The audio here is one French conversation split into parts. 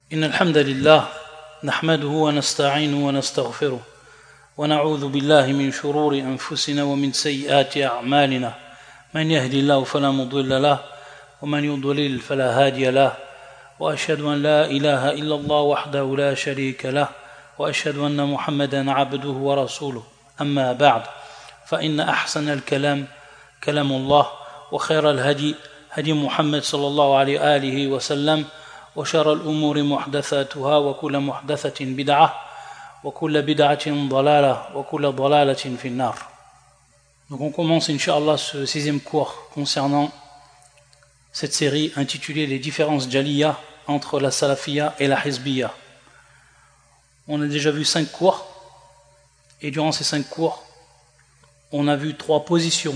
إن الحمد لله نحمده ونستعينه ونستغفره ونعوذ بالله من شرور أنفسنا ومن سيئات أعمالنا من يهدي الله فلا مضل له ومن يضلل فلا هادي له وأشهد أن لا إله إلا الله وحده لا شريك له وأشهد أن محمدا عبده ورسوله أما بعد فإن أحسن الكلام كلام الله وخير الهدي هدي محمد صلى الله عليه وآله وسلم وشر الأمور محدثاتها وكل محدثة بدعة وكل بدعة ضلالة وكل ضلالة في النار. Donc on commence Inch'Allah ce 6e cours concernant cette série intitulée Les différences jaliyah entre la salafiyya et la hizbiyya. On a déjà vu 5 cours et durant ces 5 cours on a vu 3 positions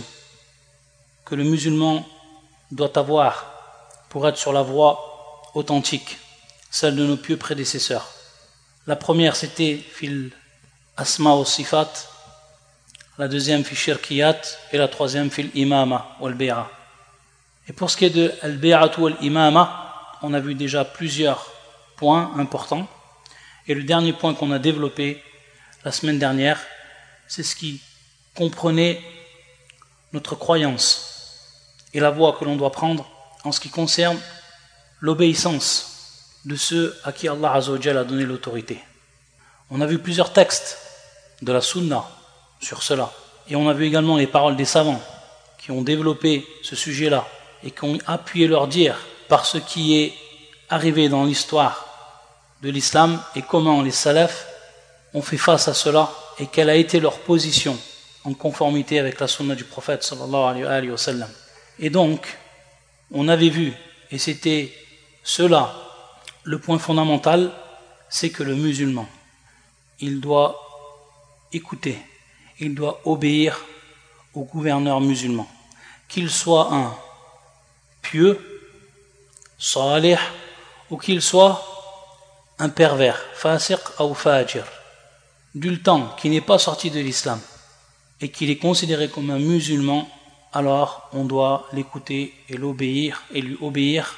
que le musulman doit avoir pour être sur la voie authentique, celle de nos pieux prédécesseurs. La première c'était fil asma wa sifat, la deuxième fil shirkiyat et la troisième fil imama wal bay'a. Et pour ce qui est de al bay'at wal imama, on a vu déjà plusieurs points importants. Et le dernier point qu'on a développé la semaine dernière, c'est ce qui comprenait notre croyance et la voie que l'on doit prendre en ce qui concerne l'obéissance de ceux à qui Allah Azza wa Jalla a donné l'autorité. On a vu plusieurs textes de la Sunna sur cela. Et on a vu également les paroles des savants qui ont développé ce sujet-là et qui ont appuyé leur dire par ce qui est arrivé dans l'histoire de l'islam et comment les salafs ont fait face à cela et quelle a été leur position en conformité avec la Sunna du prophète sallallahu alayhi wa sallam. Et donc, on avait vu, et c'était cela, le point fondamental, c'est que le musulman, il doit écouter, il doit obéir au gouverneur musulman, qu'il soit un pieux, salih, ou qu'il soit un pervers, fasiq ou fajir, dultan, qui n'est pas sorti de l'islam, et qu'il est considéré comme un musulman, alors on doit l'écouter et l'obéir, et lui obéir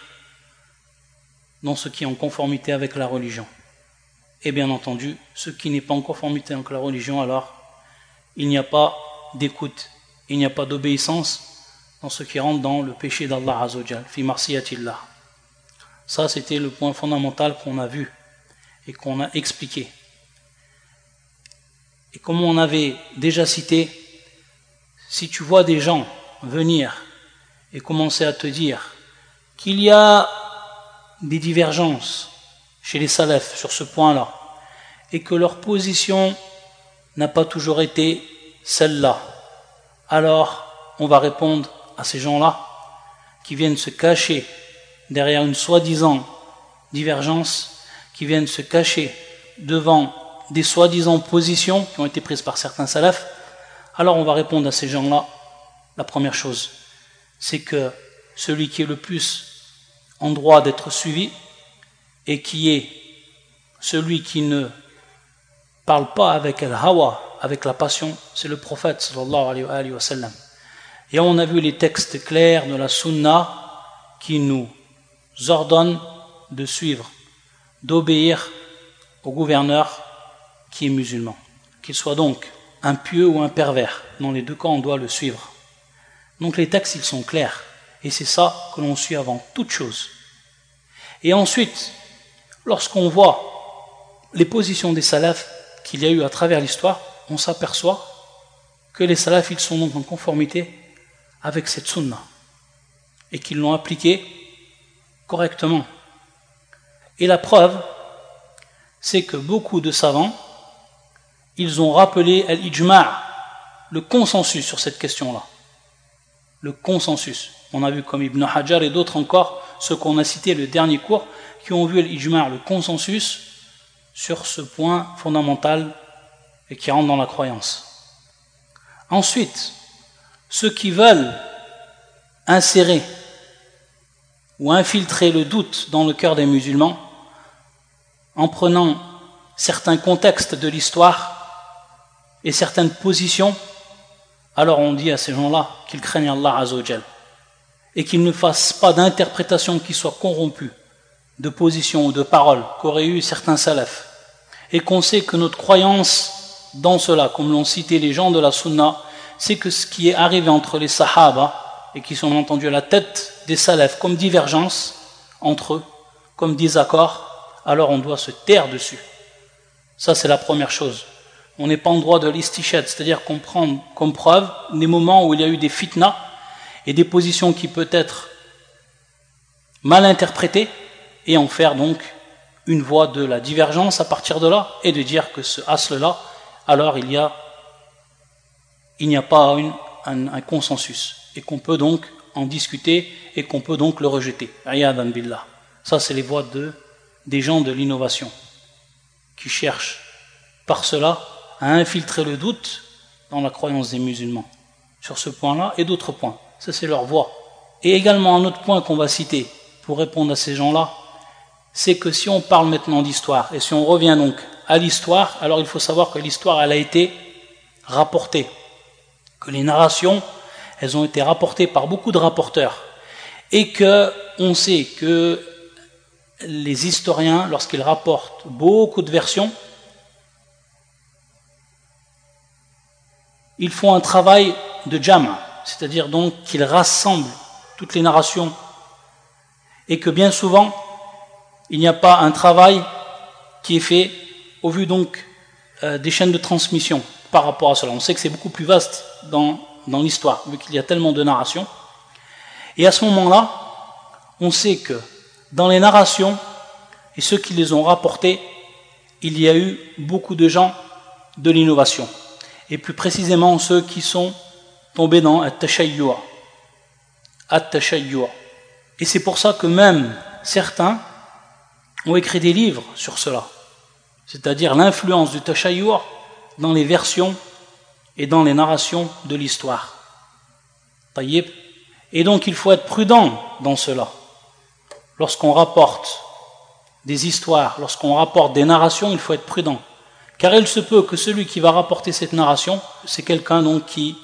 dans ce qui est en conformité avec la religion. Et bien entendu, ce qui n'est pas en conformité avec la religion, alors il n'y a pas d'écoute, il n'y a pas d'obéissance dans ce qui rentre dans le péché d'Allah Azza wa Jal, fi marsiyatillah. Ça, c'était le point fondamental qu'on a vu et qu'on a expliqué. Et comme on avait déjà cité, si tu vois des gens venir et commencer à te dire qu'il y a des divergences chez les salafs sur ce point-là et que leur position n'a pas toujours été celle-là, alors on va répondre à ces gens-là qui viennent se cacher derrière une soi-disant divergence, qui viennent se cacher devant des soi-disant positions qui ont été prises par certains salafs. Alors on va répondre à ces gens-là, la première chose, c'est que celui qui est le plus en droit d'être suivi et qui est celui qui ne parle pas avec al-hawa, avec la passion, c'est le prophète sallallahu alayhi wa sallam. Et on a vu les textes clairs de la sunna qui nous ordonnent de suivre, d'obéir au gouverneur qui est musulman, qu'il soit donc un pieux ou un pervers. Dans les deux cas, on doit le suivre. Donc les textes, ils sont clairs. Et c'est ça que l'on suit avant toute chose. Et ensuite, lorsqu'on voit les positions des salafs qu'il y a eu à travers l'histoire, on s'aperçoit que les salafs, ils sont donc en conformité avec cette sunna. Et qu'ils l'ont appliquée correctement. Et la preuve, c'est que beaucoup de savants, ils ont rappelé al-ijma', le consensus sur cette question-là. Le consensus. On a vu comme Ibn Hajar et d'autres encore, ceux qu'on a cités le dernier cours, qui ont vu l'ijma', le consensus, sur ce point fondamental et qui rentre dans la croyance. Ensuite, ceux qui veulent insérer ou infiltrer le doute dans le cœur des musulmans, en prenant certains contextes de l'histoire et certaines positions, alors on dit à ces gens-là qu'ils craignent Allah Azza wa Jal et qu'ils ne fassent pas d'interprétation qui soit corrompue de position ou de parole qu'auraient eu certains salafs, et qu'on sait que notre croyance dans cela, comme l'ont cité les gens de la sunna, c'est que ce qui est arrivé entre les sahaba, et qui sont entendus à la tête des salafs comme divergence entre eux, comme désaccord, alors on doit se taire dessus. Ça c'est la première chose. On n'est pas en droit de l'istishad, c'est-à-dire qu'on prend comme preuve des moments où il y a eu des fitnas et des positions qui peuvent être mal interprétées, et en faire donc une voie de la divergence à partir de là, et de dire que ce asl-là, alors il n'y a pas un consensus, et qu'on peut donc en discuter, et qu'on peut donc le rejeter. Iyadan billah. Ça c'est les voies des gens de l'innovation, qui cherchent par cela à infiltrer le doute dans la croyance des musulmans, sur ce point-là et d'autres points. Ça c'est leur voie. Et également un autre point qu'on va citer pour répondre à ces gens-là, c'est que si on parle maintenant d'histoire, et si on revient donc à l'histoire, alors il faut savoir que l'histoire, elle a été rapportée, que les narrations, elles ont été rapportées par beaucoup de rapporteurs, et que on sait que les historiens, lorsqu'ils rapportent beaucoup de versions, ils font un travail de jama, c'est-à-dire donc qu'ils rassemblent toutes les narrations, et que bien souvent il n'y a pas un travail qui est fait au vu donc des chaînes de transmission par rapport à cela. On sait que c'est beaucoup plus vaste dans l'histoire, vu qu'il y a tellement de narrations. Et à ce moment-là, on sait que dans les narrations, et ceux qui les ont rapportées, il y a eu beaucoup de gens de l'innovation. Et plus précisément ceux qui sont tombés dans at-tashayyu'a. Et c'est pour ça que même certains ont écrit des livres sur cela, c'est-à-dire l'influence du tashayyu' dans les versions et dans les narrations de l'histoire. Tayyib. Et donc il faut être prudent dans cela. Lorsqu'on rapporte des histoires, lorsqu'on rapporte des narrations, il faut être prudent. Car il se peut que celui qui va rapporter cette narration, c'est quelqu'un donc qui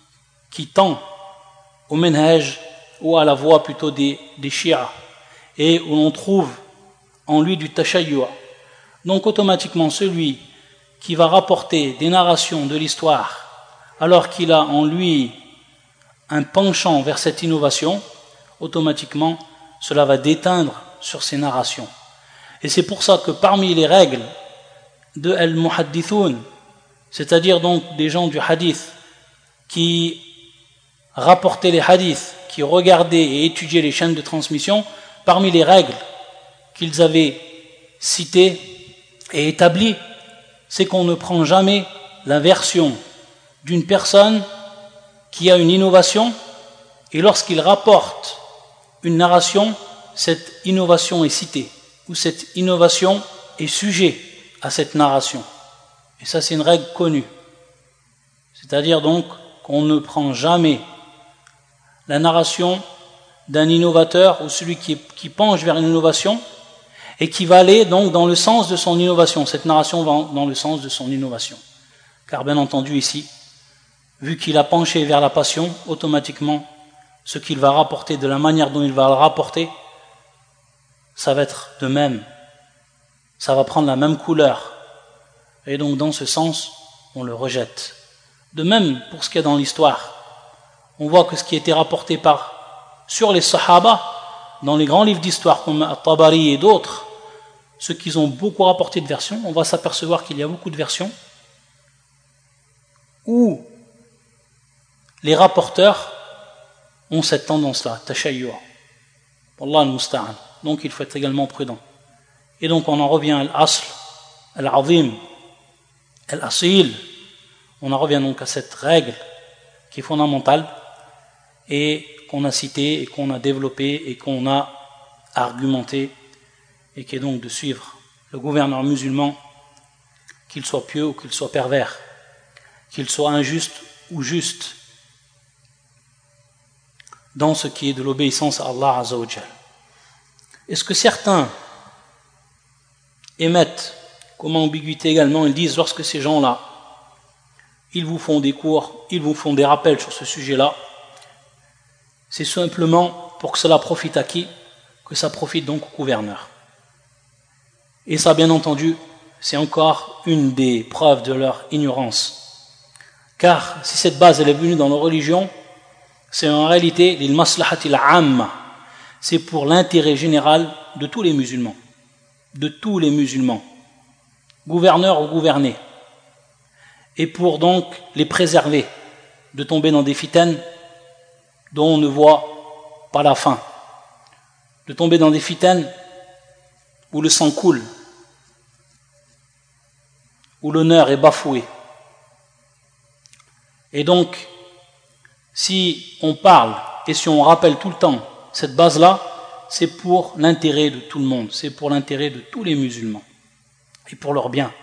tend au manhaj, ou à la voie plutôt des shi'a, et où l'on trouve en lui du tashayyu'a. Donc automatiquement celui qui va rapporter des narrations de l'histoire alors qu'il a en lui un penchant vers cette innovation, automatiquement cela va déteindre sur ces narrations. Et c'est pour ça que parmi les règles de al-muhaddithun, c'est-à-dire donc des gens du hadith qui rapportaient les hadiths, qui regardaient et étudiaient les chaînes de transmission, parmi les règles qu'ils avaient citées et établies, c'est qu'on ne prend jamais la version d'une personne qui a une innovation, et lorsqu'il rapporte une narration, cette innovation est citée, ou cette innovation est sujet à cette narration. Et ça, c'est une règle connue. C'est-à-dire donc qu'on ne prend jamais la narration d'un innovateur ou celui qui penche vers une innovation et qui va aller donc dans le sens de son innovation. Cette narration va dans le sens de son innovation. Car bien entendu ici, vu qu'il a penché vers la passion, automatiquement, ce qu'il va rapporter, de la manière dont il va le rapporter, ça va être de même. Ça va prendre la même couleur. Et donc dans ce sens, on le rejette. De même, pour ce qui est dans l'histoire, on voit que ce qui a été rapporté sur les Sahaba, dans les grands livres d'histoire comme At-Tabari et d'autres, ceux qui ont beaucoup rapporté de versions, on va s'apercevoir qu'il y a beaucoup de versions où les rapporteurs ont cette tendance-là, tashayyu'a. Wallah al-musta'an. Donc il faut être également prudent. Et donc on en revient à l'asl, al-azim, al-asil. On en revient donc à cette règle qui est fondamentale et qu'on a citée et qu'on a développée et qu'on a argumentée, et qui est donc de suivre le gouverneur musulman, qu'il soit pieux ou qu'il soit pervers, qu'il soit injuste ou juste, dans ce qui est de l'obéissance à Allah Azza wa Jal. Est-ce que certains émettent comme ambiguïté également, ils disent lorsque ces gens-là, ils vous font des cours, ils vous font des rappels sur ce sujet-là, c'est simplement pour que cela profite à qui? Que ça profite donc au gouverneur. Et ça, bien entendu, c'est encore une des preuves de leur ignorance. Car si cette base elle est venue dans nos religions, c'est en réalité lil maslahatil amma, c'est pour l'intérêt général de tous les musulmans, gouverneurs ou gouvernés, et pour donc les préserver de tomber dans des fitanes dont on ne voit pas la fin, de tomber dans des fitanes où le sang coule, où l'honneur est bafoué. Et donc, si on parle et si on rappelle tout le temps cette base-là, c'est pour l'intérêt de tout le monde, c'est pour l'intérêt de tous les musulmans et pour leur bien.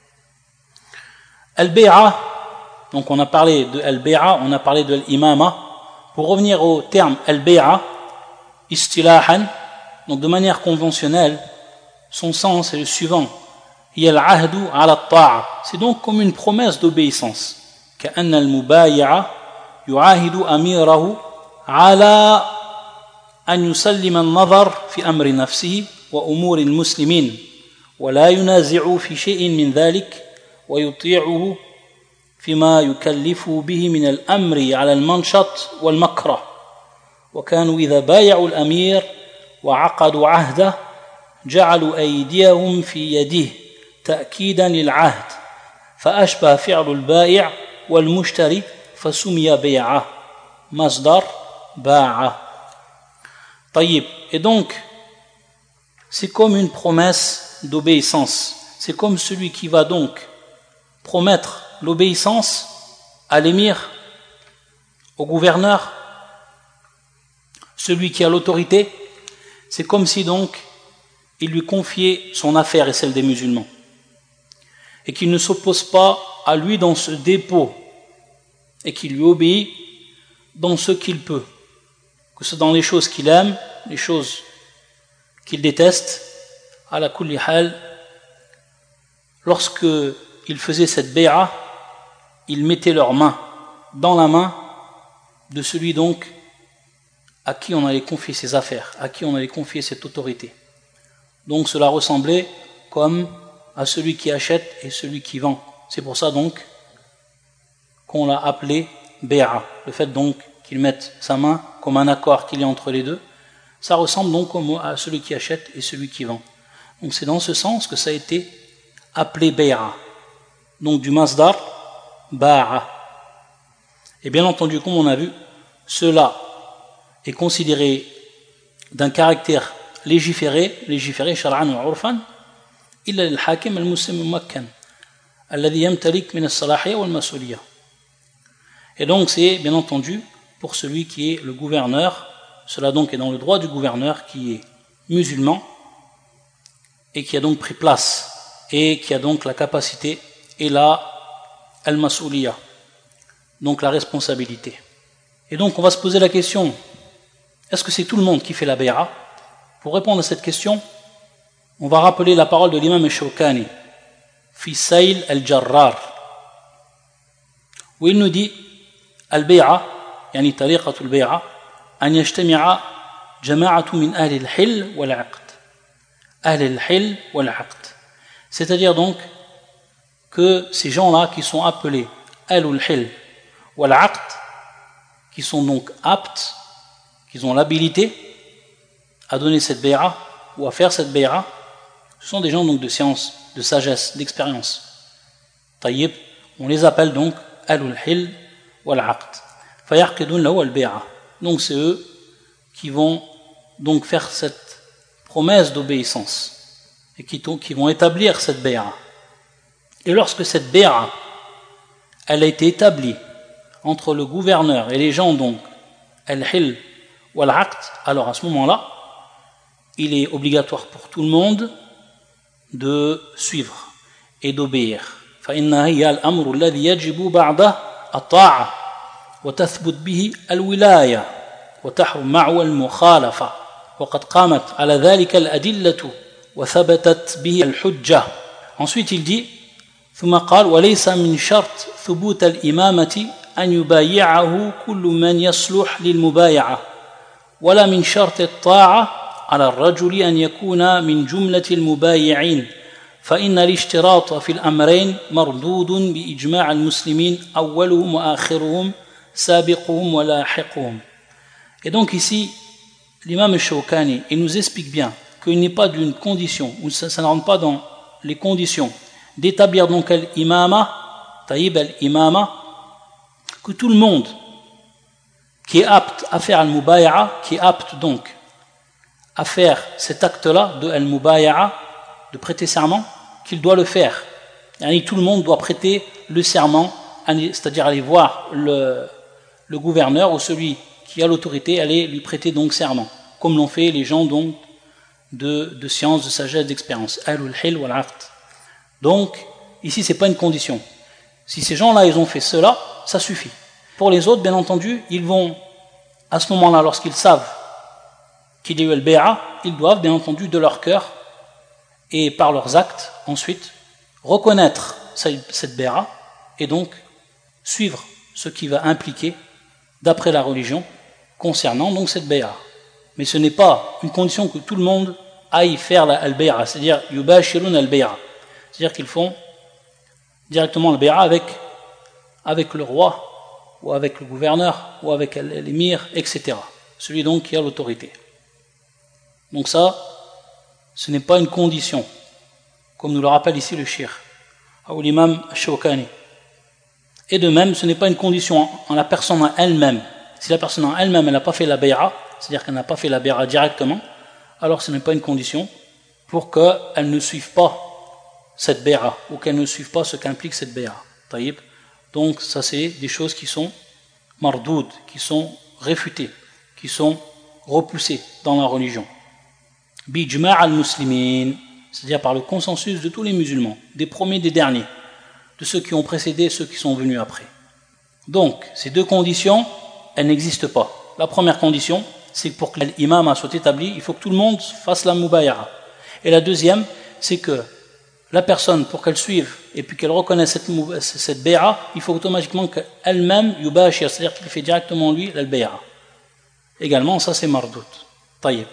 Al-Bay'a, donc on a parlé de Al-Bay'a, on a parlé de l'imama. Pour revenir au terme Al-Bay'a, istilahan, donc de manière conventionnelle, son sens est le suivant. C'est donc comme une promesse d'obéissance. كأن المبايع يعاهد أميره على أن يسلم النظر في أمر نفسه وأمور المسلمين ولا ينازع في شيء من ذلك ويطيعه فيما يكلفه به من الأمر على المنشط والمكره وكانوا إذا بايعوا الأمير وعقدوا عهده جعلوا أيديهم في يده تأكيدا للعهد فأشبه فعل البائع والمشتري فسمي بيعه مصدر باع. طيب. Et donc c'est comme une promesse d'obéissance, c'est comme celui qui va donc promettre l'obéissance à l'émir, au gouverneur, celui qui a l'autorité, c'est comme si donc il lui confiait son affaire et celle des musulmans et qu'il ne s'oppose pas à lui dans ce dépôt et qu'il lui obéit dans ce qu'il peut, que ce soit dans les choses qu'il aime, les choses qu'il déteste. À la kulli hal, lorsque il faisait cette bay'a, il mettait leurs mains dans la main de celui donc à qui on allait confier ses affaires, à qui on allait confier cette autorité. Donc cela ressemblait comme à celui qui achète et celui qui vend. C'est pour ça donc qu'on l'a appelé bay'a. Le fait donc qu'il mette sa main comme un accord qu'il y a entre les deux, ça ressemble donc à celui qui achète et celui qui vend. Donc c'est dans ce sens que ça a été appelé bay'a. Donc du masdar ba'a. Et bien entendu, comme on a vu, cela est considéré d'un caractère légiféré shar'an wa 'urfan illa lil hakim al muslim al mumakkan alladhi yamtalik min as-salahiyya wal mas'uliyya. Et donc c'est bien entendu pour celui qui est le gouverneur, cela donc est dans le droit du gouverneur qui est musulman et qui a donc pris place et qui a donc la capacité et la al-mas'uliyya, donc la responsabilité. Et donc on va se poser la question, est-ce que c'est tout le monde qui fait la bay'a? Pour répondre à cette question, on va rappeler la parole de l'imam al-Shawkani fi Sayl al-Jarrar, où il nous dit al-bay'a, yani tariqatu al-bay'a, an yajtami'a jama'atu min ahli al-hil wal-'aqd. Ahli al-hil wal-'aqd. C'est-à-dire donc que ces gens-là qui sont appelés ahlul hil wal-'aqd, qui sont donc aptes, qui ont l'habilité à donner cette bay'a ou à faire cette bay'a, ce sont des gens donc de science, de sagesse, d'expérience. Tayyib, on les appelle donc ahlul hil wal-'aqd. Fayaqidun lahu al-bay'a. Donc c'est eux qui vont donc faire cette promesse d'obéissance et qui vont établir cette bay'a. Et lorsque cette bay'a elle a été établie entre le gouverneur et les gens donc al-hil wal-'aqd, alors à ce moment-là il est obligatoire pour tout le monde de suivre et d'obéir. فإنها هي الأمر الذي يجب بعده الطاعة وتثبت به الولاية وتحرم معه المخالفة وقد قامت على ذلك الأدلة وثبتت به الحجة. Ensuite il dit ثم قال وليس من شرط ثبوت الإمامة أن يبايعه كل من يصلح للمبايعة ولا من شرط الطاعة على الرجل أن يكون من جملة المبايعين فإن الاشتراط في الأمرين مردود بإجماع المسلمين أولهم وآخرهم سابقهم ولاحقهم. Et donc ici, l'imam al-Shawkani, il nous explique bien qu'il n'est pas d'une condition, ou ça ne rentre pas dans les conditions d'établir donc al-imama, taïb al-imama, que tout le monde qui est apte à faire al-mubaya'a, qui est apte donc à faire cet acte-là de al-mubaya'a, de prêter serment, qu'il doit le faire. Et tout le monde doit prêter le serment, c'est-à-dire aller voir le gouverneur ou celui qui a l'autorité, aller lui prêter donc serment, comme l'ont fait les gens donc de science, de sagesse, d'expérience. Ahlul hil wal aqd. Donc, ici, c'est pas une condition. Si ces gens-là, ils ont fait cela, ça suffit. Pour les autres, bien entendu, ils vont, à ce moment-là, lorsqu'ils savent qu'il y a eu le bay'a, ils doivent, bien entendu, de leur cœur et par leurs actes, ensuite, reconnaître cette bay'a et donc suivre ce qui va impliquer, d'après la religion, concernant donc cette bay'a. Mais ce n'est pas une condition que tout le monde aille faire la bay'a, c'est-à-dire yubashirun al bay'a, c'est-à-dire qu'ils font directement le bay'a avec le roi ou avec le gouverneur ou avec l'émir, etc. Celui donc qui a l'autorité. Donc ça, ce n'est pas une condition, comme nous le rappelle ici le shir, ou l'imam Shawkani. Et de même, ce n'est pas une condition en la personne en elle-même. Si la personne en elle-même, elle n'a pas fait la bay'a, c'est-à-dire qu'elle n'a pas fait la bay'a directement, alors ce n'est pas une condition pour qu'elle ne suive pas cette bay'a, ou qu'elle ne suive pas ce qu'implique cette bay'a. Taïb. Donc ça c'est des choses qui sont mardoud, qui sont réfutées, qui sont repoussées dans la religion. Bijma' al-muslimin, c'est-à-dire par le consensus de tous les musulmans, des premiers, des derniers, de ceux qui ont précédé, ceux qui sont venus après. Donc, ces deux conditions, elles n'existent pas. La première condition, c'est que pour que l'imam soit établi, il faut que tout le monde fasse la mubaya'a. Et la deuxième, c'est que la personne, pour qu'elle suive et puis qu'elle reconnaisse cette bay'a, il faut automatiquement qu'elle-même yubashir, c'est-à-dire qu'il fait directement lui la bay'a. Également, ça c'est mardout. Taïb.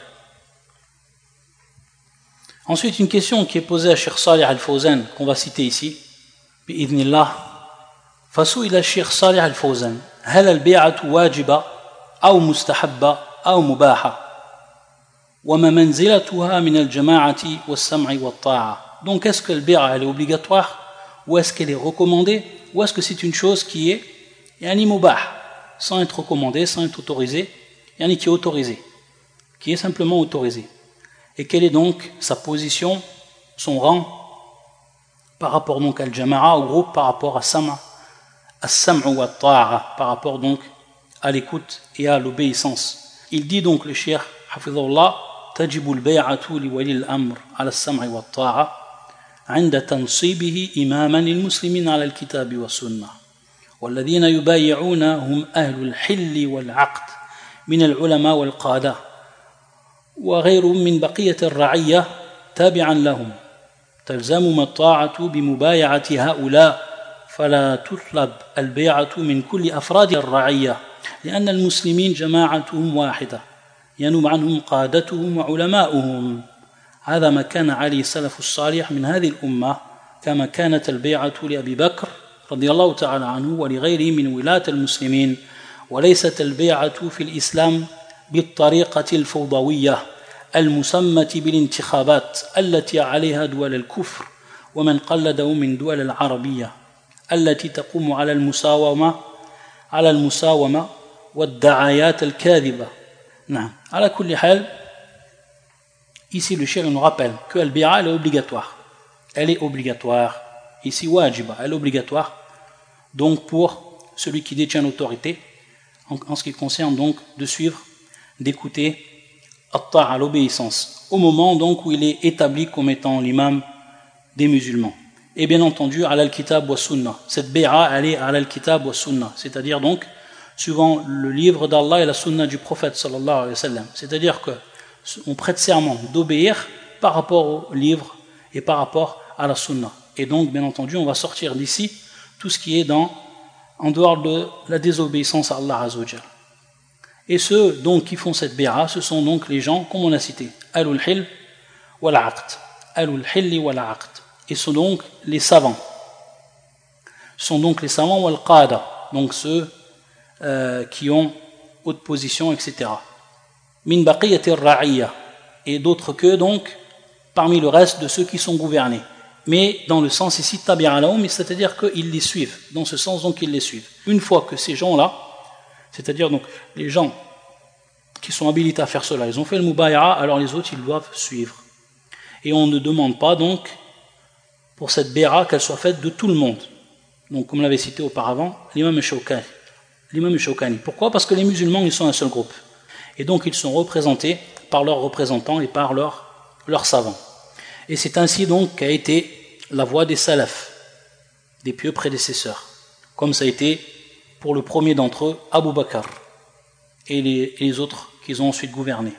Ensuite, une question qui est posée à Cheikh Salih al-Fawzan, qu'on va citer ici, bi'idhnillah. فسئل الشيخ صالح الفوزان هل البيعة واجبة أو مستحبة أو مباحة وما منزلتها من الجماعة والسمع والطاعة. Donc est-ce que le bi'a elle est obligatoire ou est-ce qu'elle est recommandée ou est-ce que c'est une chose qui est yani mubah, sans être recommandée, sans être autorisée, yani qui est autorisée, qui est simplement autorisée. Et quelle est donc sa position, son rang par rapport donc à al-jama'a, au groupe, par rapport à Sam'a, as-sam'u wa ta'a, par rapport donc à l'écoute et à l'obéissance. Il dit donc le cheikh hafidhahullah, tajibu al-bay'atu li wali al-amr ala as-sam'i wa ta'a عند تنصيبه إماما للمسلمين على الكتاب والسنة والذين يبايعون هم أهل الحل والعقد من العلماء والقادة وغيرهم من بقية الرعية تابعا لهم تلزمهم الطاعة بمبايعة هؤلاء فلا تطلب البيعة من كل أفراد الرعية لأن المسلمين جماعتهم واحدة ينوب عنهم قادتهم وعلماؤهم. هذا ما كان عليه السلف الصالح من هذه الأمة كما كانت البيعة لأبي بكر رضي الله تعالى عنه ولغيره من ولاة المسلمين وليست البيعة في الإسلام بالطريقة الفوضوية المسمى بالانتخابات التي عليها دول الكفر ومن قلده من دول العربية التي تقوم على المساومة والدعايات الكاذبة. نعم. على كل حال ici le cheikh nous rappelle que al-bi'a elle est obligatoire. Elle est obligatoire. Ici wajiba, elle est obligatoire. Donc pour celui qui détient l'autorité en ce qui concerne donc de suivre, d'écouter at-ta'a, l'obéissance, au moment donc où il est établi comme étant l'imam des musulmans. Et bien entendu, ala al-kitab wa sunnah. Cette bi'a, elle est ala al-kitab wa sunnah, c'est-à-dire donc suivant le livre d'Allah et la sunna du prophète sallallahu alayhi wa sallam. C'est-à-dire que on prête serment d'obéir par rapport au livre et par rapport à la sunna. Et donc, bien entendu, on va sortir d'ici tout ce qui est en dehors de la désobéissance à Allah Azza wa Jalla. Et ceux donc qui font cette bi'a, ce sont donc les gens, comme on a cité, Alul Hil wal Aqd. Alul Hilli wal Aqd. Et sont donc les savants. Sont donc les savants wal Qada, donc ceux qui ont haute position, etc. Min baqiyati ar-ra'iyya, et d'autres que donc parmi le reste de ceux qui sont gouvernés. Mais dans le sens ici tabi'a lahum, c'est-à-dire qu'ils les suivent. Dans ce sens donc ils les suivent. Une fois que ces gens-là, c'est-à-dire donc les gens qui sont habilités à faire cela, ils ont fait le mubaya'a, alors les autres ils doivent suivre. Et on ne demande pas donc pour cette béra qu'elle soit faite de tout le monde. Donc comme l'avait cité auparavant, l'imam Shawkani. Pourquoi? Parce que les musulmans ils sont un seul groupe. Et donc ils sont représentés par leurs représentants et par leurs savants. Et c'est ainsi donc qu'a été la voie des salafs, des pieux prédécesseurs, comme ça a été pour le premier d'entre eux, Abu Bakr, et les autres qu'ils ont ensuite gouverné.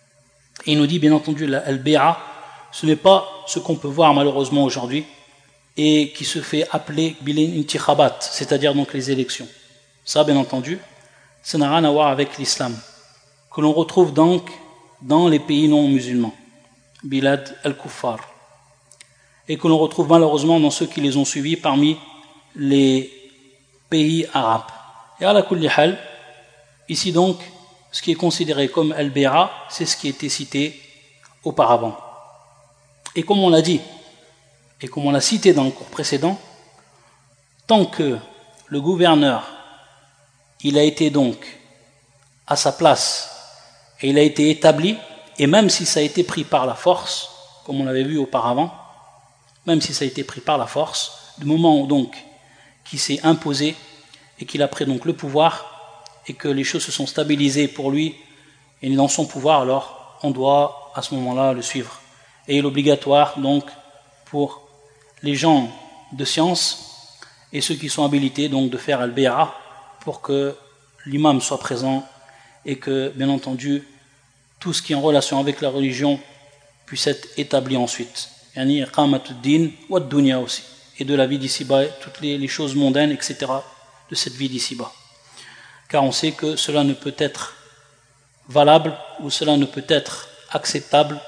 Et il nous dit bien entendu, al-Bi'a, ce n'est pas ce qu'on peut voir malheureusement aujourd'hui, et qui se fait appeler Bilin Intikhabat, c'est-à-dire donc les élections. Ça, bien entendu, ça n'a rien à voir avec l'islam, que l'on retrouve donc dans les pays non musulmans, Bilad al-Kuffar, et que l'on retrouve malheureusement dans ceux qui les ont suivis parmi les pays arabes. Et à la kulli hal, ici donc, ce qui est considéré comme al-Bi'a, c'est ce qui a été cité auparavant. Et comme on l'a dit, et comme on l'a cité dans le cours précédent, tant que le gouverneur, il a été donc à sa place, et il a été établi, et même si ça a été pris par la force, comme on l'avait vu auparavant, même si ça a été pris par la force, du moment où donc qui s'est imposé et qu'il a pris donc le pouvoir et que les choses se sont stabilisées pour lui et dans son pouvoir, alors on doit à ce moment-là le suivre. Et il est obligatoire donc pour les gens de science et ceux qui sont habilités donc de faire al-Bi'a pour que l'imam soit présent et que bien entendu tout ce qui est en relation avec la religion puisse être établi ensuite. Yani iqamatuddin wa dunya aussi, et de la vie d'ici-bas, toutes les choses mondaines, etc. de cette vie d'ici-bas. Car on sait que cela ne peut être valable ou cela ne peut être acceptable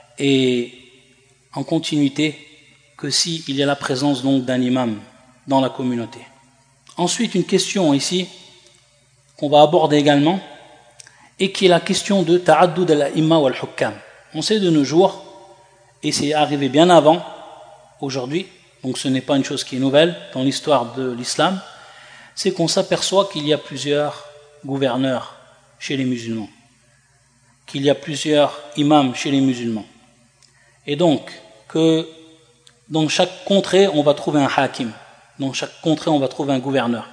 et en continuité que s'il y a la présence donc d'un imam dans la communauté. Ensuite, une question ici qu'on va aborder également et qui est la question de ta'addud al-a'imma wal-hukkam. On sait de nos jours, et c'est arrivé bien avant aujourd'hui, donc ce n'est pas une chose qui est nouvelle dans l'histoire de l'islam, c'est qu'on s'aperçoit qu'il y a plusieurs gouverneurs chez les musulmans, qu'il y a plusieurs imams chez les musulmans, et donc que dans chaque contrée on va trouver un hakim, dans chaque contrée on va trouver un gouverneur.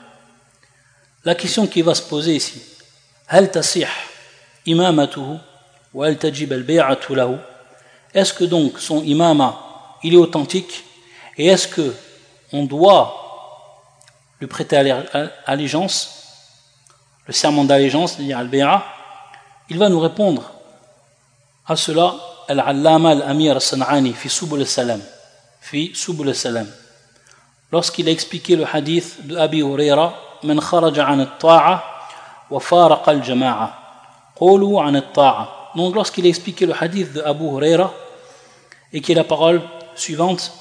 La question qui va se poser ici, hal tasih imamatuhu wa hal tajib al-bay'atu lahu, est-ce que donc son imama il est authentique et est-ce que on doit lui prêter allégeance, le serment d'allégeance, c'est-à-dire al-bay'a? Il va nous répondre à cela al-allama al-amir as-san'ani fi subul as-salam, lorsqu'il a expliqué le hadith de Abi Huraira, man kharaja an at-ta'a wa faraqa al-jama'a qulu an at-ta'a. Donc lorsqu'il a expliqué le hadith de Abu Huraira et qui est la parole suivante,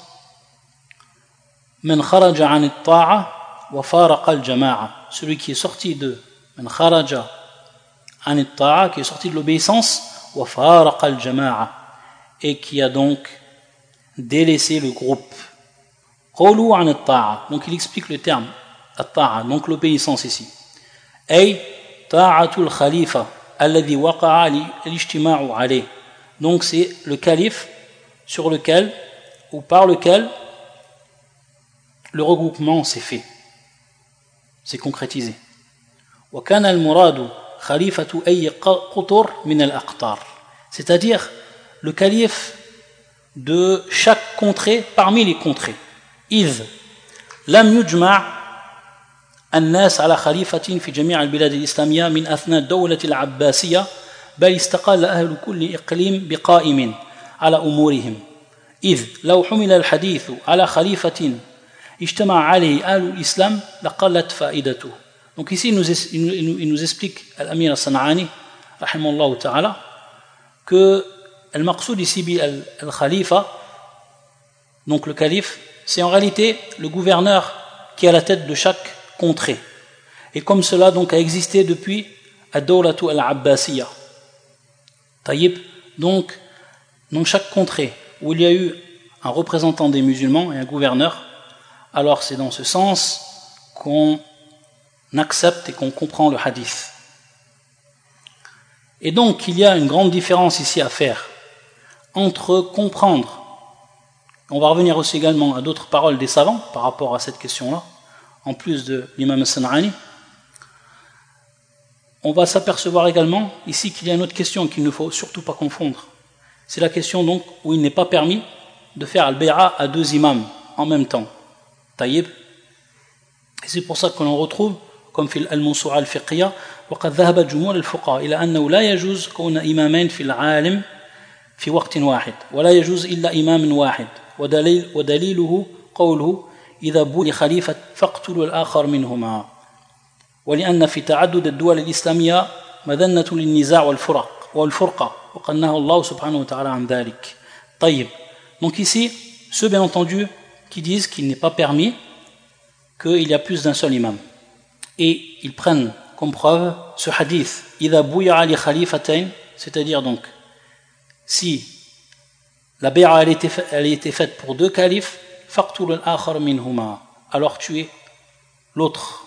man kharaja an at-ta'a wa faraqa al-jama'a, celui qui est sorti de man kharaja an at-ta'a, qui est sorti de l'obéissance, wa faraqa al-jama'a, et qui a donc délaissé le groupe. Qulu an at-ta'a, donc il explique le terme at-ta'a, donc l'obéissance ici. Ay ta'atul khalifa alladhi waqa'a l'ijtima'u alayh, donc c'est le calife sur lequel ou par lequel le regroupement s'est fait, c'est concrétisé. Wa kana al-muradu khalifatu ay qutur min al-aqtar, c'est-à-dire le calife de chaque contrée parmi les contrées. إذ لم يجمع الناس على خليفة في جميع البلاد الإسلامية من أثناء الدولة العباسية، بل استقل أهل كل إقليم بقائم على أمورهم. إذ لو حمل الحديث على خليفة اجتمع عليه أهل الإسلام لقلت فائدته. Donc ici il nous explique Al-Amir As-San'ani rahimahullah ta'ala que al-maqsoud ici al-khalifa, donc le calife, c'est en réalité le gouverneur qui est à la tête de chaque contrée. Et comme cela donc a existé depuis ad-dawlatu al-abbasiyya. Taïb, donc dans chaque contrée où il y a eu un représentant des musulmans et un gouverneur, alors c'est dans ce sens qu'on accepte et qu'on comprend le hadith. Et donc il y a une grande différence ici à faire entre comprendre, on va revenir aussi également à d'autres paroles des savants par rapport à cette question-là, en plus de l'imam al-San'ani, on va s'apercevoir également ici qu'il y a une autre question qu'il ne faut surtout pas confondre. C'est la question donc où il n'est pas permis de faire al-bay'a à deux imams en même temps. Taïb. Et c'est pour ça que l'on retrouve, comme في الموسوعة الفقهية وقد ذهب جمهور الفقهاء إلى أنه لا يجوز كون إمامين في العالم في وقت واحد ولا يجوز إلا إمام واحد ودليله قوله إذا بولي خليفة فاقتلوا الآخر منهما ولأن في تعدد الدول الإسلامية مذنة للنزاع والفرقة وقد نهى الله سبحانه وتعالى عن ذلك. طيب. Donc ici, ceux bien entendu qui disent qu'il n'est pas permis qu'il y a plus d'un seul imam. Et ils prennent comme preuve ce hadith إذا بويع لخليفتين, c'est-à-dire donc si la bay'a elle a été faite pour deux califes, فاقتلوا الآخر منهما, alors tuez l'autre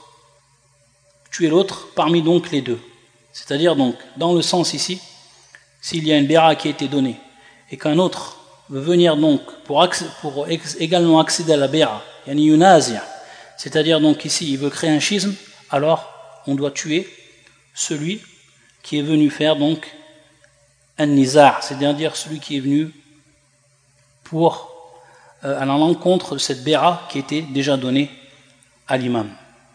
parmi donc les deux. C'est-à-dire donc dans le sens ici, s'il y a une bay'a qui a été donnée et qu'un autre veut venir donc pour également accéder à la bay'a, yani yunazi', c'est-à-dire donc ici il veut créer un schisme, alors on doit tuer celui qui est venu faire donc un niza', c'est-à-dire celui qui est venu pour à l'encontre de cette bay'a qui était déjà donnée à l'imam.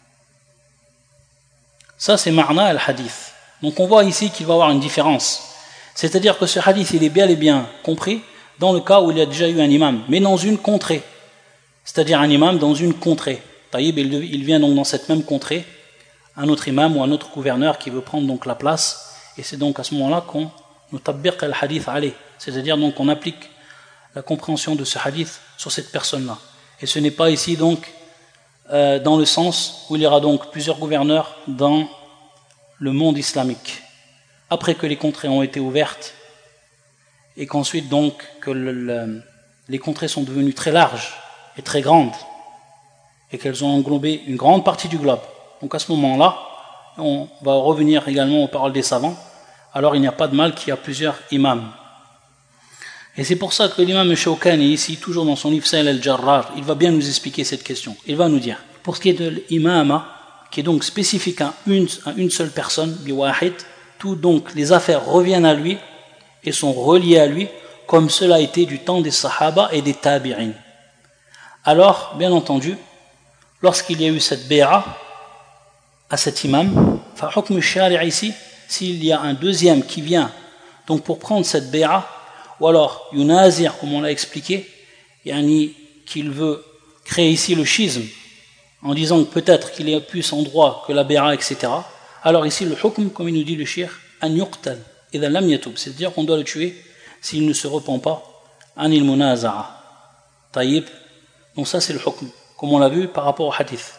Ça c'est ma'na al-hadith. Donc on voit ici qu'il va y avoir une différence. C'est-à-dire que ce hadith il est bien et bien compris dans le cas où il y a déjà eu un imam, mais dans une contrée. C'est-à-dire un imam dans une contrée. Taïb, il vient donc dans cette même contrée, un autre imam ou un autre gouverneur qui veut prendre donc la place, et c'est donc à ce moment-là qu'on nous tabbiq al-hadith alayh. C'est-à-dire donc qu'on applique la compréhension de ce hadith sur cette personne-là. Et ce n'est pas ici donc dans le sens où il y aura donc plusieurs gouverneurs dans le monde islamique. Après que les contrées ont été ouvertes et qu'ensuite donc que les contrées sont devenues très larges et très grandes et qu'elles ont englobé une grande partie du globe. Donc à ce moment-là, on va revenir également aux paroles des savants. Alors il n'y a pas de mal qu'il y a plusieurs imams. Et c'est pour ça que l'imam Shawkani ici, toujours dans son livre Sahel al-Jarrar, il va bien nous expliquer cette question. Il va nous dire, pour ce qui est de l'imama, qui est donc spécifique à une seule personne, biwahid, tout donc les affaires reviennent à lui et sont reliées à lui, comme cela a été du temps des sahaba et des tabi'in. Alors, bien entendu, lorsqu'il y a eu cette bay'a à cet imam, fa hukm shari' ici, s'il y a un deuxième qui vient donc pour prendre cette bay'a, ou alors yunazir, comme on l'a expliqué, yani qu'il veut créer ici le schisme en disant que peut-être qu'il est plus en droit que la bay'a, etc. Alors ici le hukm, comme il nous dit le shir, an yuqtal idha lam yatub, c'est-à-dire qu'on doit le tuer s'il ne se repent pas, anil munaza'a. Taïb. Donc ça c'est le hukm, comme on l'a vu par rapport au hadith.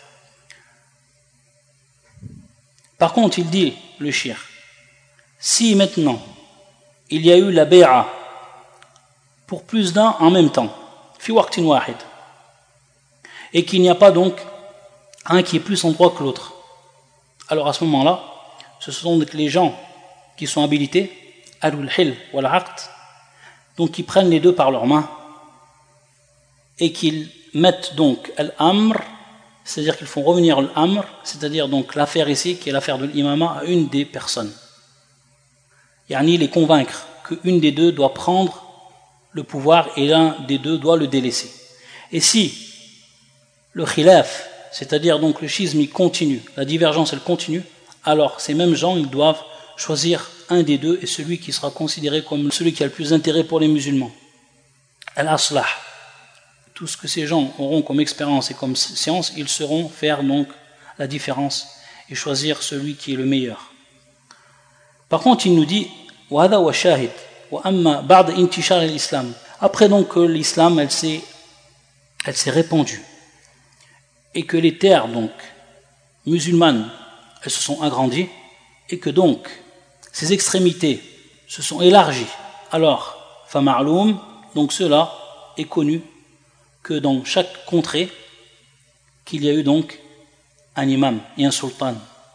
Par contre, il dit le shir, si maintenant il y a eu la bay'a pour plus d'un en même temps, fi waqtin wahid, et qu'il n'y a pas donc un qui est plus en droit que l'autre, alors à ce moment-là, ce sont donc les gens qui sont habilités, alul hil wal aqd, donc qui prennent les deux par leurs mains et qu'ils mettent donc al-amr, c'est-à-dire qu'ils font revenir l'amr, c'est-à-dire donc l'affaire ici qui est l'affaire de l'imama à une des personnes. Yani les convaincre qu'une des deux doit prendre le pouvoir et l'un des deux doit le délaisser. Et si le khilaf, c'est-à-dire donc le schisme, il continue, la divergence elle continue, alors ces mêmes gens ils doivent choisir un des deux et celui qui sera considéré comme celui qui a le plus d'intérêt pour les musulmans. Al-aslah, tout ce que ces gens auront comme expérience et comme science, ils sauront faire donc la différence et choisir celui qui est le meilleur. Par contre il nous dit wahada wa shahid, وأما بعد انتشار الإسلام. Après donc que l'islam elle s'est répandue et que les terres donc musulmanes elles se sont agrandies et que donc ces extrémités se sont élargies, alors fama'loum, donc cela est connu que dans chaque contrée qu'il y a eu donc un imam et un sultan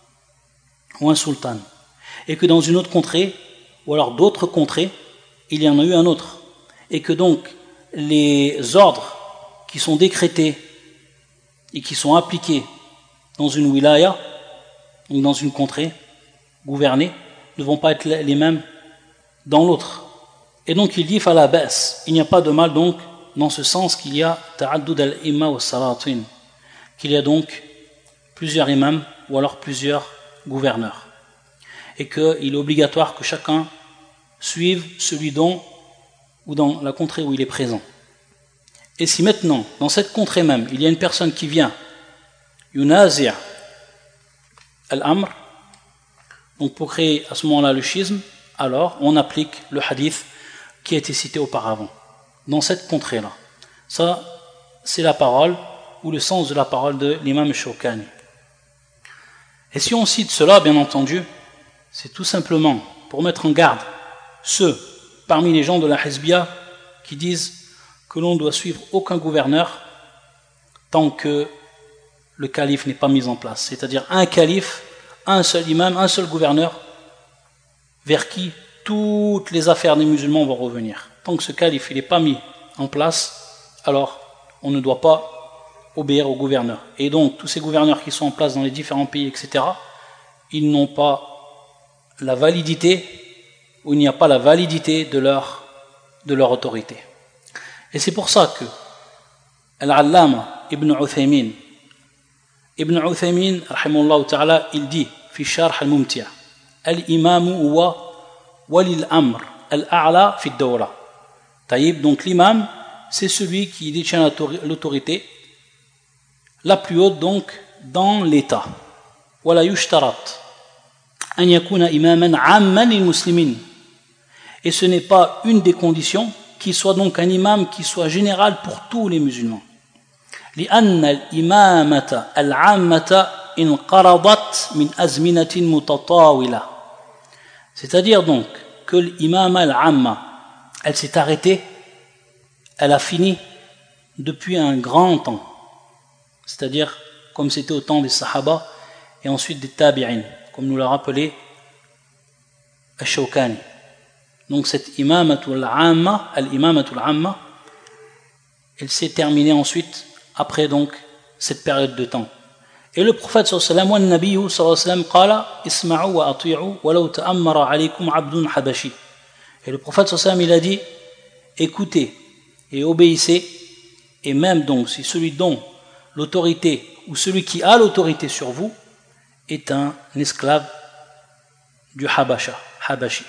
ou un sultan, et que dans une autre contrée ou alors d'autres contrées il y en a eu un autre, et que donc les ordres qui sont décrétés et qui sont appliqués dans une wilaya ou dans une contrée gouvernée ne vont pas être les mêmes dans l'autre. Et donc il dit fala ba's, il n'y a pas de mal donc dans ce sens qu'il y a ta'addud al-imma wa salatin, qu'il y a donc plusieurs imams ou alors plusieurs gouverneurs, et qu'il est obligatoire que chacun suive celui dont ou dans la contrée où il est présent. Et si maintenant dans cette contrée même il y a une personne qui vient yunazi' al-amr, donc pour créer à ce moment-là le schisme, alors on applique le hadith qui a été cité auparavant dans cette contrée-là. Ça, c'est la parole ou le sens de la parole de l'imam Shawkani. Et si on cite cela, bien entendu, c'est tout simplement pour mettre en garde ceux parmi les gens de la Hizbiyya qui disent que l'on ne doit suivre aucun gouverneur tant que le calife n'est pas mis en place. C'est-à-dire un calife, un seul imam, un seul gouverneur vers qui toutes les affaires des musulmans vont revenir. Tant que ce calife n'est pas mis en place, alors on ne doit pas obéir au gouverneur. Et donc tous ces gouverneurs qui sont en place dans les différents pays, etc., ils n'ont pas la validité, ou il n'y a pas la validité de leur autorité. Et c'est pour ça que Al-Allama Ibn Uthaymin, rahimahullah ta'ala, il dit fi Sharh al-Mumti' al-imamu huwa walil amr al-a'la fi ad-dawla. Taïb, donc l'imam, c'est celui qui détient l'autorité la plus haute donc dans l'État. Wala yushtarat an yakuna imaman 'amman lil muslimin. Et ce n'est pas une des conditions qu'il soit donc un imam qui soit général pour tous les musulmans. لأن الإمامة العامة انقرضت من أزمنة متطاولة. C'est-à-dire donc que l'imama al-amma, elle s'est arrêtée, elle a fini depuis un grand temps. C'est-à-dire comme c'était au temps des Sahaba et ensuite des Tabi'in, comme nous l'a rappelé Ash-Shawkani. Donc cette imamatul amma, al-imamatul amma, elle s'est terminée ensuite après donc cette période de temps. Et le prophète sallallahu alayhi wa sallam qala isma'u wa ati'u walau ta'ammara alaykum 'abdun habashi. Et le prophète sallallahu alayhi wa sallam il a dit écoutez et obéissez, et même donc si celui dont l'autorité ou celui qui a l'autorité sur vous est un esclave du Habashi.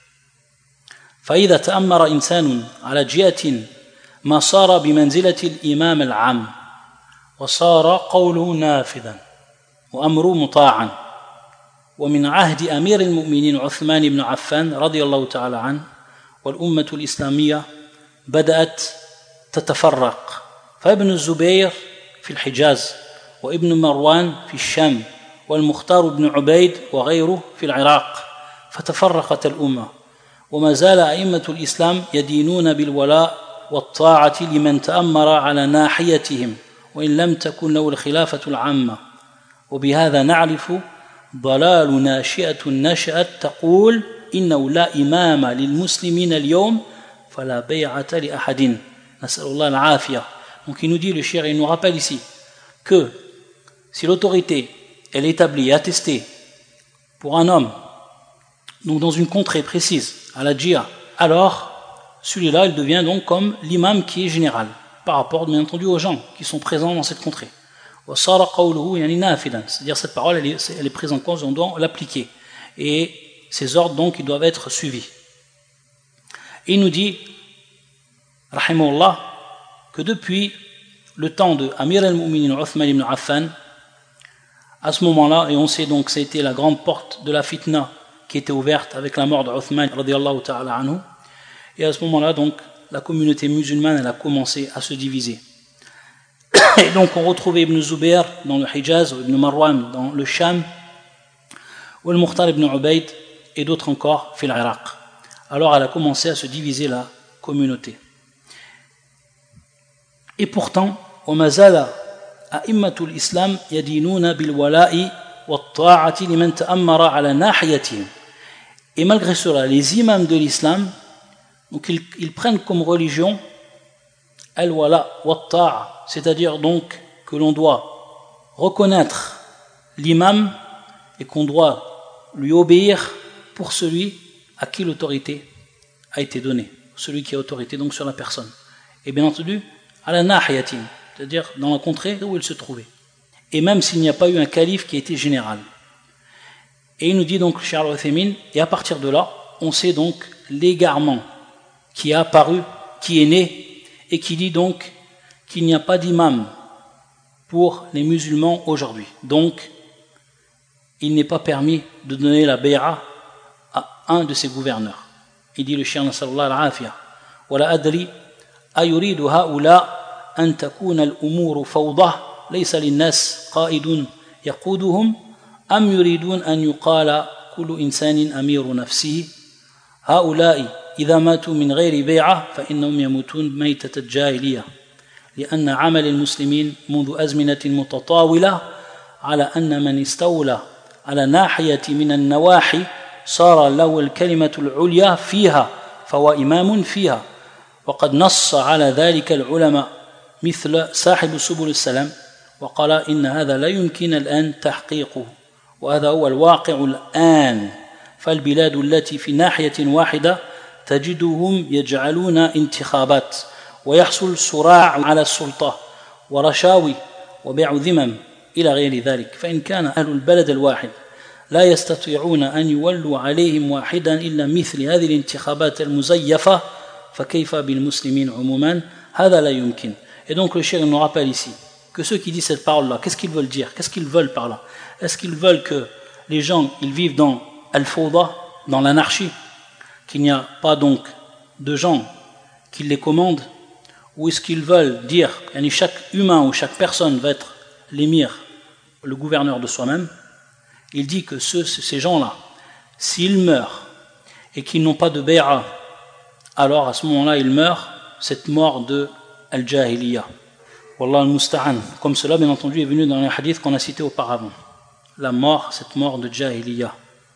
فإذا تأمر إنسان على جهة ما صار بمنزلة الإمام العام وصار قوله نافذا وأمره مطاعا. ومن عهد أمير المؤمنين عثمان بن عفان رضي الله تعالى عنه والأمة الإسلامية بدأت تتفرق، فابن الزبير في الحجاز وابن مروان في الشام والمختار بن عبيد وغيره في العراق، فتفرقت الأمة. وما زال أئمة الإسلام يدينون بالولاء والطاعة لمن تأمر على ناحيتهم وإن لم تكن له الخلافة العامة. وبهذا نعرف ضلال ناشئة نشأت تقول إنه لا إمام للمسلمين اليوم فلا بيعة لأحد نسأل الله العافية. Donc il nous dit, le cheikh, il nous rappelle ici que si l'autorité elle est établie et attestée pour un homme donc dans une contrée précise à la djihad, alors celui-là il devient donc comme l'imam qui est général par rapport bien entendu aux gens qui sont présents dans cette contrée. C'est-à-dire cette parole elle est prise en compte, on doit l'appliquer et ces ordres donc ils doivent être suivis. Et il nous dit rahimahullah que depuis le temps de Amir al-Mu'minin Uthman ibn Affan, à ce moment-là, et on sait donc que c'était la grande porte de la fitna qui était ouverte avec la mort d'Uthman radiyallahu ta'ala anhu, Et à ce moment-là, donc, la communauté musulmane, elle a commencé à se diviser. Et donc, on retrouvait Ibn Zubayr dans le Hijaz, ou Ibn Marwan dans le Sham, ou le Mukhtar ibn Ubayd, et d'autres encore, fil Iraq. Alors, elle a commencé à se diviser la communauté. Et pourtant, وما زال أئمة الإسلام يدينون بالولاء والطاعة لمن تأمر على ناحيتهم. Et malgré cela, les imams de l'islam, donc ils prennent comme religion al-wala wa ta'a, c'est-à-dire donc que l'on doit reconnaître l'imam et qu'on doit lui obéir pour celui à qui l'autorité a été donnée, celui qui a autorité donc sur la personne. Et bien entendu, ala nahiyatin, c'est-à-dire dans la contrée où il se trouvait. Et même s'il n'y a pas eu un calife qui était général. Et il nous dit donc, Cheikh Al-Uthaymin, et à partir de là, on sait donc l'égarement qui est apparu, qui est né, et qui dit donc qu'il n'y a pas d'imam pour les musulmans aujourd'hui. Donc, il n'est pas permis de donner la bay'a à un de ses gouverneurs. Il dit le Cheikh Nasrallah al-Afiyah, وَلَا أَدْرِي أَيُرِيدُ هَؤُلَاء أن تكون الأمور فوضى ليس للناس قائد يقودهم أم يريدون أن يقال كل إنسان أمير نفسه هؤلاء إذا ماتوا من غير بيعة فإنهم يموتون ميتة الجاهلية لأن عمل المسلمين منذ أزمنة متطاولة على أن من استولى على ناحية من النواحي صار له الكلمة العليا فيها فهو إمام فيها وقد نص على ذلك العلماء مثل صاحب سبل السلام وقال إن هذا لا يمكن الآن تحقيقه وهذا هو الواقع الآن فالبلاد التي في ناحية واحدة تجدهم يجعلون انتخابات ويحصل صراع على السلطة ورشاوي وبيع ذمم إلى غير ذلك فإن كان أهل البلد الواحد لا يستطيعون أن يولوا عليهم واحدا إلا مثل هذه الانتخابات المزيفة فكيف بالمسلمين عموما هذا لا يمكن. Et donc le cheikh nous rappelle ici que ceux qui disent cette parole-là, qu'est-ce qu'ils veulent dire? Qu'est-ce qu'ils veulent par là? Est-ce qu'ils veulent que les gens ils vivent dans al-fawda, dans l'anarchie, qu'il n'y a pas donc de gens qui les commandent? Ou est-ce qu'ils veulent dire que chaque humain ou chaque personne va être l'émir, le gouverneur de soi-même? Il dit que ces gens-là, s'ils meurent et qu'ils n'ont pas de bay'a, alors à ce moment-là ils meurent cette mort de al-jahiliya. Wallah al-musta'an. Comme cela, bien entendu, est venu dans les hadiths qu'on a cités auparavant. La mort, cette mort de jahiliya.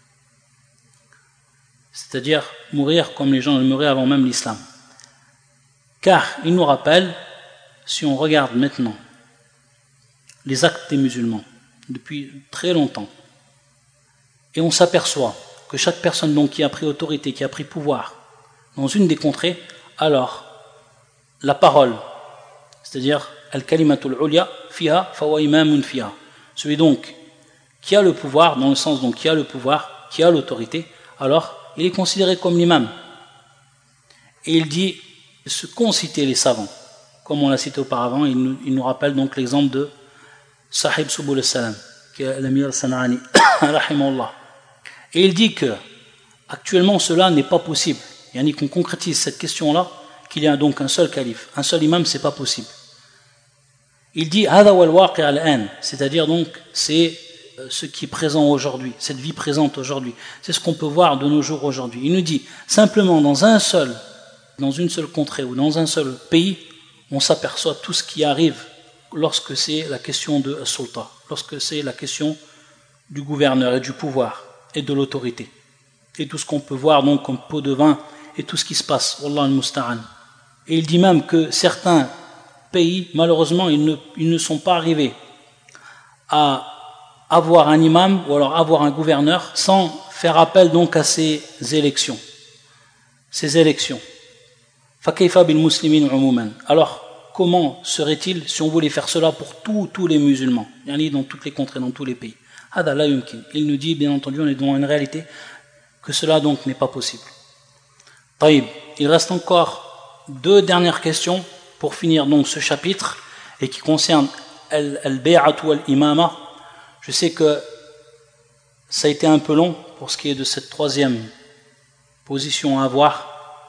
C'est-à-dire mourir comme les gens le mouraient avant même l'islam. Car il nous rappelle, si on regarde maintenant les actes des musulmans depuis très longtemps, et on s'aperçoit que chaque personne donc, qui a pris autorité, qui a pris pouvoir dans une des contrées, alors la parole, c'est-à-dire al-kalimatul ulya fiha fawa imamun fiha, celui donc qui a le pouvoir, dans le sens donc qui a le pouvoir, qui a l'autorité, alors il est considéré comme l'imam. Et il dit ce qu'ont cité les savants, comme on l'a cité auparavant. Il nous rappelle donc l'exemple de Sahib Subul al-Salam, qui est l'Amir al-San'ani rahimahullah. Et il dit que actuellement cela n'est pas possible, yani qu'on concrétise cette question-là, qu'il y a donc un seul calife, un seul imam, c'est pas possible. Il dit hada wal waqi' al-an, c'est-à-dire donc c'est ce qui est présent aujourd'hui, cette vie présente aujourd'hui, c'est ce qu'on peut voir de nos jours aujourd'hui. Il nous dit simplement dans une seule contrée ou dans un seul pays, on s'aperçoit tout ce qui arrive lorsque c'est la question de sulta, lorsque c'est la question du gouverneur et du pouvoir et de l'autorité, et tout ce qu'on peut voir donc comme pot de vin et tout ce qui se passe, wallah al-musta'an. Et il dit même que certains pays, malheureusement, ils ne sont pas arrivés à avoir un imam ou alors avoir un gouverneur sans faire appel donc à ces élections. فَكَيْفَ بِالْمُسْلِمِينَ عُمُومًا. Alors, comment serait-il si on voulait faire cela pour tous les musulmans, dans toutes les contrées, dans tous les pays? هذا لا يمكن. Il nous dit, bien entendu, on est devant une réalité que cela donc n'est pas possible. طيب, il reste encore 2 dernières questions pour finir donc ce chapitre et qui concerne al-bay'atu wal-imama. Je sais que ça a été un peu long pour ce qui est de cette 3e position à avoir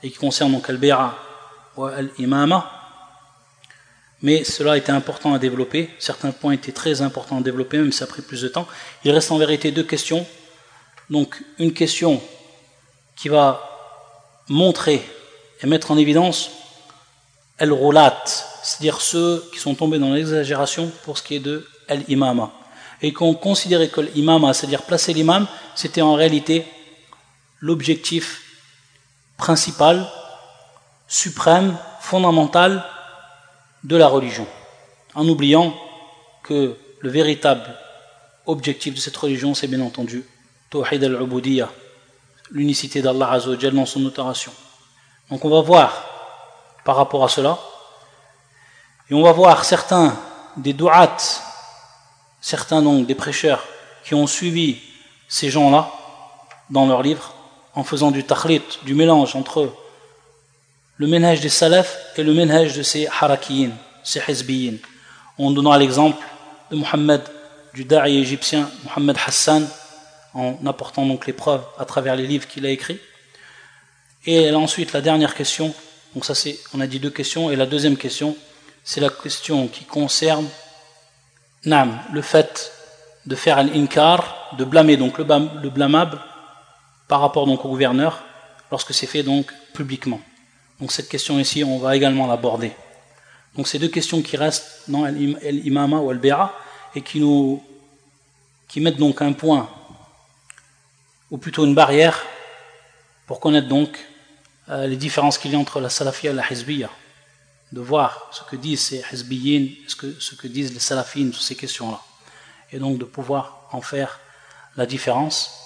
et qui concerne donc al-Bay'a ou al-Imama. Mais cela était important à développer. Certains points étaient très importants à développer, même si ça a pris plus de temps. Il reste en vérité deux questions. Donc, une question qui va montrer et mettre en évidence al-Ghulat, c'est-à-dire ceux qui sont tombés dans l'exagération pour ce qui est de al-Imama. Et qu'on considérait que l'imama, c'est-à-dire placer l'imam, c'était en réalité l'objectif principal, suprême, fondamental de la religion, en oubliant que le véritable objectif de cette religion, c'est bien entendu Tawhid al-Ubudiyya, l'unicité d'Allah Azza wa Jalla dans son notation. Donc on va voir par rapport à cela, et on va voir certains des du'at, certains donc des prêcheurs qui ont suivi ces gens-là dans leurs livres, en faisant du takhlit, du mélange entre le manhaj des salaf et le manhaj de ces harakiyin, ces hizbiyin. On donnera l'exemple de Muhammad, du da'i égyptien Muhammad Hassan, en apportant donc les preuves à travers les livres qu'il a écrits. Et ensuite la dernière question, donc ça c'est, on a dit deux questions, et la deuxième question, c'est la question qui concerne le fait de faire al-inkar, de blâmer donc le blâmable par rapport donc au gouverneur lorsque c'est fait donc publiquement. Donc cette question ici, on va également l'aborder. Donc ces deux questions qui restent dans al-imama ou al-bay'a et qui mettent donc un point ou plutôt une barrière pour connaître donc les différences qu'il y a entre la salafiyya et la hizbiyya, de voir ce que disent ces hizbiyyin, ce que disent les salafines sur ces questions-là, et donc de pouvoir en faire la différence,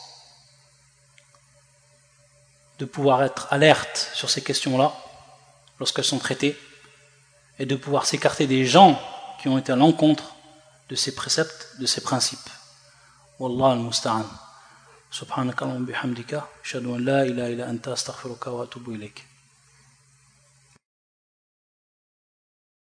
de pouvoir être alerte sur ces questions-là lorsqu'elles sont traitées, et de pouvoir s'écarter des gens qui ont été à l'encontre de ces préceptes, de ces principes. Wallah al-musta'an. Subhanakallahumma bihamdika, ashhadu an la ilaha illa anta astaghfiruka wa atubu ilayk.